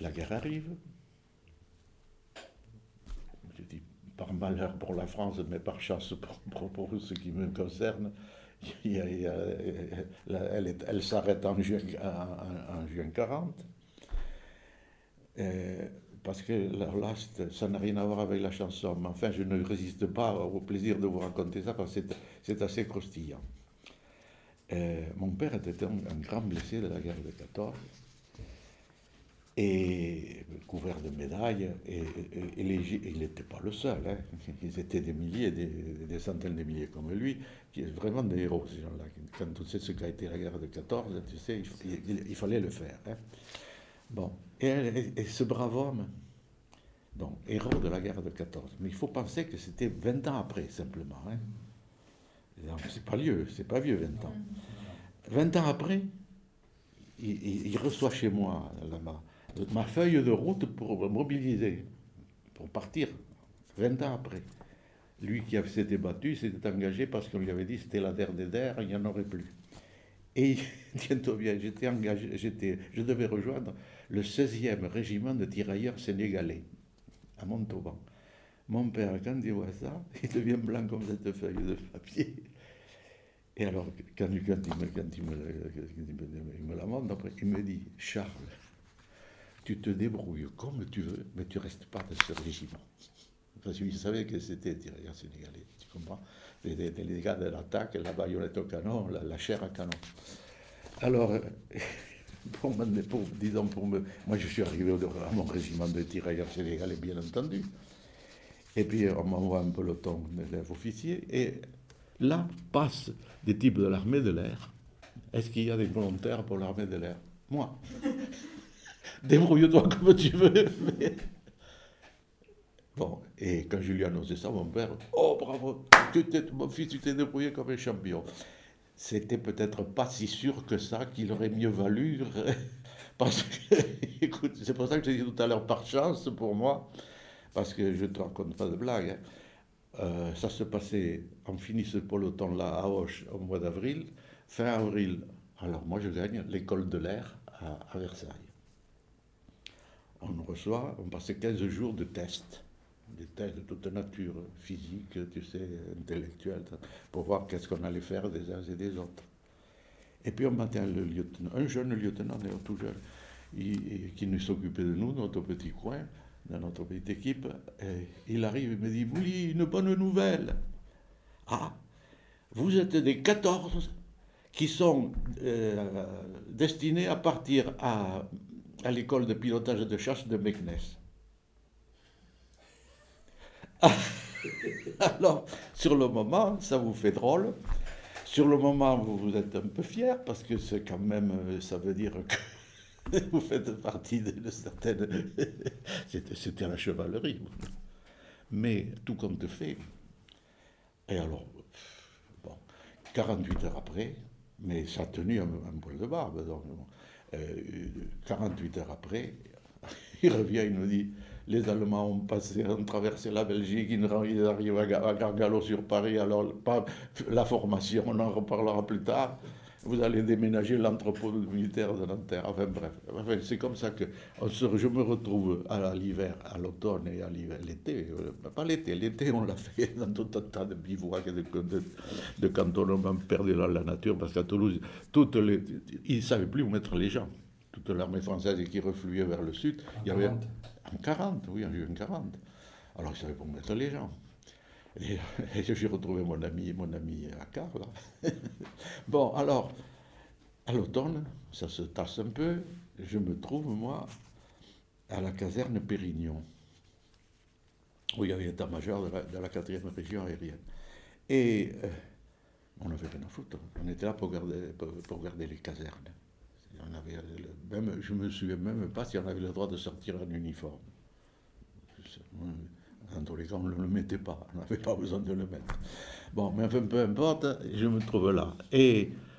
la guerre arrive. Je dis par malheur pour la France, mais par chance pour ce qui me concerne. Elle s'arrête en juin 40. Parce que là, ça n'a rien à voir avec la chanson. Mais enfin, je ne résiste pas au plaisir de vous raconter ça parce que c'est assez croustillant. Mon père était un grand blessé de la guerre de 14 et couvert de médailles. Et il n'était pas le seul. Hein. Ils étaient des milliers, des centaines de milliers comme lui, qui est vraiment des héros, ces gens-là. Quand on sait ce qu'a été la guerre de 14, tu sais, il fallait le faire. Hein. Bon, et ce brave homme, bon, héros de la guerre de 14, mais il faut penser que c'était 20 ans après, simplement. Hein. C'est pas vieux, 20 ans. 20 ans après, il reçoit chez moi ma feuille de route pour mobiliser, pour partir, 20 ans après. Lui qui s'était battu, s'était engagé parce qu'on lui avait dit c'était la der des der, il n'y en aurait plus. Et tiens-toi bien, j'étais engagé, je devais rejoindre le 16e régiment de tirailleurs sénégalais, à Montauban. Mon père, quand il voit ça, il devient blanc comme cette feuille de papier. Et alors, quand il me la montre, après, il me dit, Charles, tu te débrouilles comme tu veux, mais tu ne restes pas dans ce régiment. Parce qu'il savait que c'était tirailleurs sénégalais, tu comprends? Les gars de l'attaque, la baïonnette au canon, la chair à canon. Alors, moi je suis arrivé à mon régiment de tirailleurs sénégalais, bien entendu. Et puis on m'envoie un peloton d'élèves officiers. Et là passent des types de l'armée de l'air. Est-ce qu'il y a des volontaires pour l'armée de l'air? Moi. Débrouille-toi comme tu veux. Bon, et quand je lui ai annoncé ça, mon père, oh bravo, mon fils, tu t'es débrouillé comme un champion. C'était peut-être pas si sûr que ça qu'il aurait mieux valu. Parce que, écoute, c'est pour ça que je dit tout à l'heure, par chance pour moi, parce que je ne te raconte pas de blague. Hein. Ça se passait, on finit ce peloton-là à Auch au mois d'avril. Fin avril, alors moi je gagne l'école de l'air à Versailles. On nous reçoit, on passait 15 jours de tests. Des tests de toute nature, physique, tu sais, intellectuelle, pour voir qu'est-ce qu'on allait faire des uns et des autres. Et puis un matin, un jeune lieutenant, d'ailleurs tout jeune, qui nous s'occupait de nous, notre petit coin, dans notre petite équipe, il arrive et me dit, Mouli, une bonne nouvelle. Ah, vous êtes des 14 qui sont destinés à partir à l'école de pilotage de chasse de Meknès. Alors, sur le moment, ça vous fait drôle. Sur le moment, vous êtes un peu fier parce que c'est quand même, ça veut dire que vous faites partie de certaines. C'était la chevalerie. Mais tout compte fait. Et alors, bon, 48 heures après, mais ça a tenu un poil de barbe. Donc, 48 heures après, il revient, il nous dit. Les Allemands ont traversé la Belgique, ils arrivent à Gargalo sur Paris, alors pas la formation, on en reparlera plus tard. Vous allez déménager l'entrepôt militaire de Nanterre. Enfin bref, c'est comme ça que je me retrouve à l'hiver, à l'automne et à l'été. Pas l'été on l'a fait dans tout un tas de bivouacs et de cantonnements perdus dans la nature, parce qu'à Toulouse, ils ne savaient plus où mettre les gens. Toute l'armée française qui refluait vers le sud, il y avait... En 40, oui, en juin 40. Alors, il savait pas où mettre les gens. Et j'ai retrouvé mon ami Akar, là. Bon, alors, à l'automne, ça se tasse un peu. Je me trouve, moi, à la caserne Pérignon, où il y avait l'état-major de la 4e région aérienne. Et on n'avait rien à foutre. On était là pour garder les casernes. Je ne me souviens même pas si on avait le droit de sortir en uniforme. En tous les cas, on ne le mettait pas. On n'avait pas besoin de le mettre. Bon, mais enfin, peu importe, je me trouve là. Et